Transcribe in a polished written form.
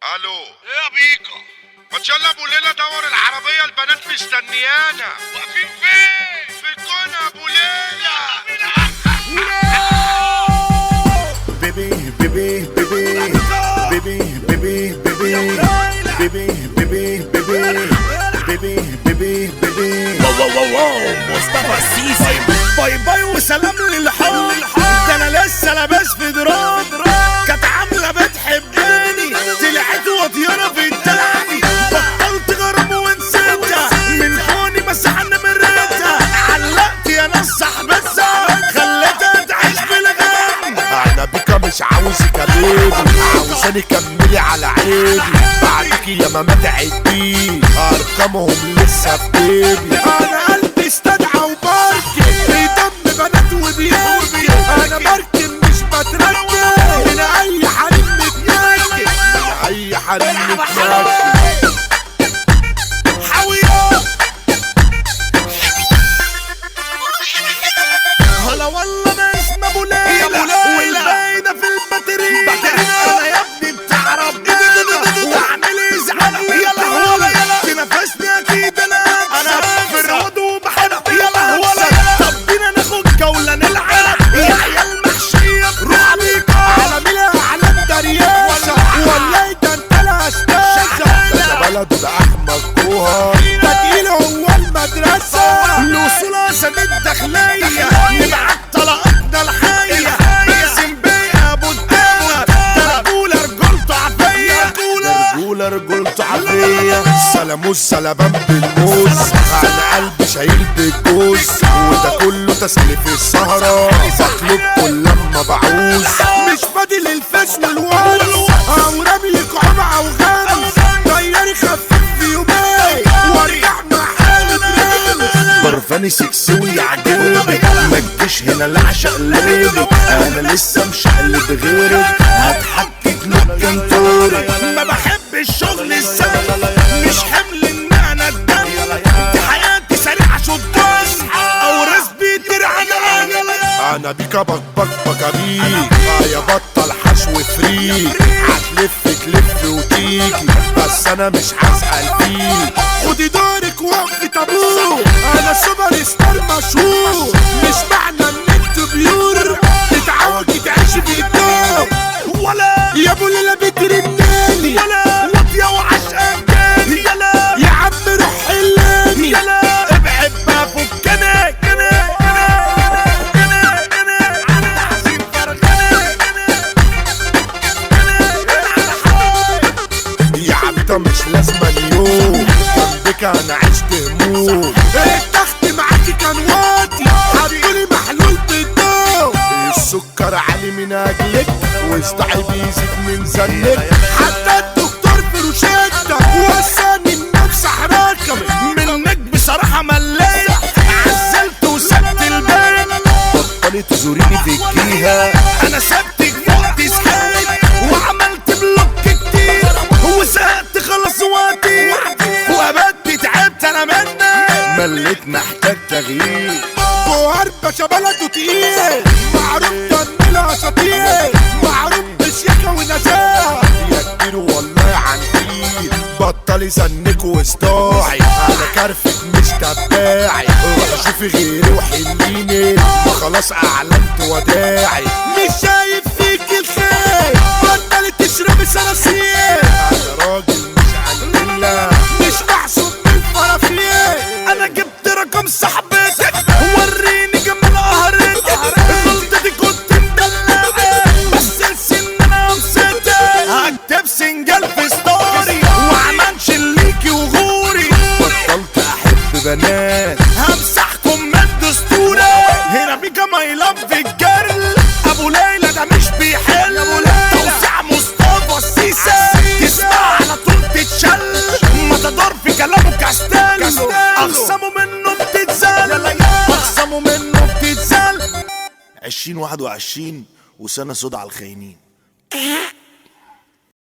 الو. ايه يا بيكا؟ ما يلا ابو ليلى دور العربيه، البنات مستنيانا. واقفين فين؟ في الجون ابو ليلى. بيبي بيبي بيبي بيبي بيبي بيبي بيبي بيبي بيبي بيبي بيبي بيبي واو مصطفى السيسي. باي باي وسلام للحب، ده انا لسه لابس في دراب. كانت عامله بتحبني طلعت وطيانه في التاني، بطلت غرب ونسيتها من كوني مسحنا من ريتها، علقت يا ناس صاحبتها خليتها تعيش بالغم. انا بيكا مش عاوزك يا بيبي، عاوزاني كملي على عيبي، بعدك يا ما تعدي ارقامهم لسه في جيبي. انا قلبي استدعى وبركي بيضم بنات وبيبي، انا مركب مش بتركب من اي حريم متنكد، من اي حريم متنكد. حاوية هلا والله انا اسمي ابو ليلى والباينه في الباتريه. انا يا ابني بتاع ربنا واعمل ازعاج يا لهوي، تنافسني اكيد انا في الروض وبحب يا لهوي. طب بينا ناخد جوله نلعب يا عيال محشيه، روح عليك على ميلا على الدرياسه ولا ده انت لا استاذه، ده بلده ده احمد جوهر، ده تقيل هو المدرسه الوصول عشان الداخليه، نبعت طلقتنا الحيه باسم بيه ابو الدهب، ده رجوله رجولته عافيه، رجوله رجولته عافيه. سلاموس سلبان بالموز، انا قلبي شايل بالجوز، وده كله تسلي في السهره، بطلب كل لما بعوز، مش فاضي للفش والورث او رامي لكعوب او غمز، طياري خفيف في يومين وارجع مع حالي برنس، برفاني سكسوي يعجبني، ما تجيش هنا لعشق ليبي، انا لسه مشقلب غيرك هتحكك للجنطوري، ما بحبش شغل السهل مش حمل ان انا الدم، دي حياتي سريعه شطاس او رسبي ترعى. انا بيكا بكبك بيك يا بطل حشو فريك، هتلف تلف وتيجي بس انا مش هسأل فيك، خدي دورك وقفي طابور، انا سوبر ستار مشهور، مش معنى ان انت بيور تتعودي تعيشي في الدور، ولا يا ابو ليلى بترناني ولا واطيه وعشقاني، يا عم روح حلاني ابعد بقى فكني يا عبده مش لازمة اليوم، جنبك انا عشت هموم، التخت معاكي كان واطي حطولي محلول بالدوم، السكر عالي من اجلك وصداعي بيزيد من زنك، حتى الدكتور بروشيتا وساني النفس حركمي منك بصراحة مليت، عزلت وسبت البيت، بطلي تزوريني في الجيهة، انا سبتك في وقت سخيت وعملت بلوك كتير وسقت خلص وقتي وابد تعبت انا منك، مليت محتاج تغيير، بوهر باشا بلده تقيل، معروف تنميلها شطير، معروف بشياكة ونزاهة يا كبير والله عندي، بطلي زنك وصداعي، انا كرفك مش تباعي، روح شوفي غيري وحليني، ما خلاص اعلنت وداعي، مش شايف فيك الخير بطلي تشربي صراصير، انا راجل مش عندنا مش محسوب من فرافير، انا جبت رقم صاحبتك وريني جمال قهرتك، غلطتي كنت مدلعة بس السن انا نسيتك، هكتب سنجل في ستوري وعملش ليكي وغوري، بطلت احب بنات همسحكم من دستوري، هنا بيكا ماي لاف في الجرل، ابو ليلى ده مش بيحل، توزيع مصطفى السيسي، تسمع على طول تتشل، متدار في كلامه كاستيلو، اخصموا منه بتتزل، اخصموا منه بتتزل. 2021 وسنة سود على الخاينين.